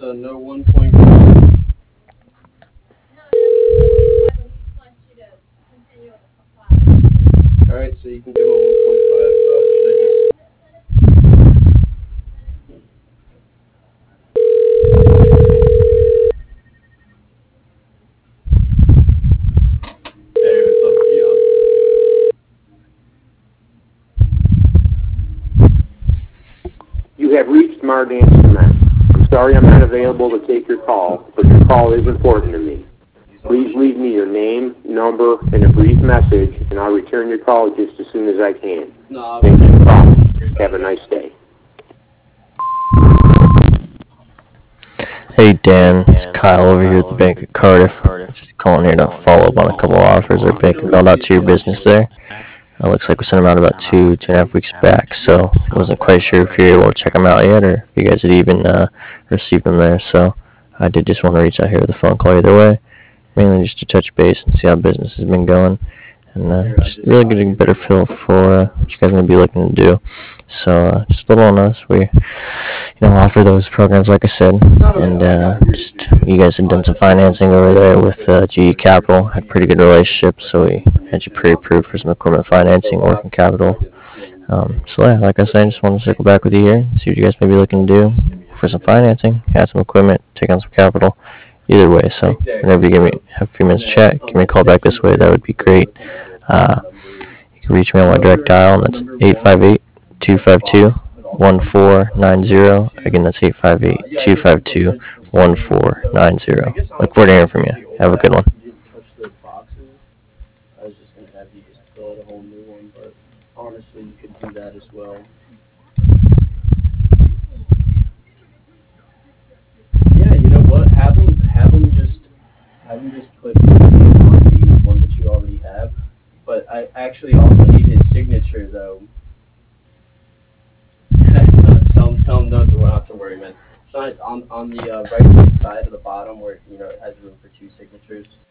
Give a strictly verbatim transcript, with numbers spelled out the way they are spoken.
uh, no one point five. Alright, so you can give a one point five. Uh, should I just... Hey, what's up, Keon? You have reached Mardan Cement. I'm sorry I'm not available to take your call, but your call is important to me. Please leave me your name, number, and a brief message, and I'll return your call just as soon as I can. No, Thank you. Promise. Have a nice day. Hey Dan, it's Kyle over here at the Bank of Cardiff. Just calling here to follow up on a couple of offers our bank mailed out to your business there. Uh, looks like we sent them out about two, two and a half weeks back, so I wasn't quite sure if you're able to check them out yet or if you guys had even uh, received them there. So I did just want to reach out here with a phone call either way, mainly just to touch base and see how business has been going. And uh, just really getting a better feel for uh, what you guys are going to be looking to do. So uh, just a little on us. We, you know, offer those programs like I said, and uh, just you guys had done some financing over there with uh, G E Capital. Had a pretty good relationship, so we had you pre-approved for some equipment financing, working capital. Um, so yeah, like I said, I just wanted to circle back with you here, see what you guys may be looking to do for some financing, add some equipment, take on some capital. Either way, so whenever you give me have a few minutes to chat, give me a call back this way. That would be great. Uh, you can reach me on my direct dial, and that's eight five eight, two five two, one four nine zero. Again, that's eight five eight, two five two, one four nine zero. Look forward to hearing from you. Have a good one. You didn't touch those boxes. I was just going to have you just fill out a whole new one, but honestly, you could do that as well. Yeah, you know what? Have them, have them just, have them just put on the one that you already have. But I actually also need his signature, though. tell him, tell him not to, not to worry, man. Sign on on the uh, right hand side of the bottom where you know it has room for two signatures.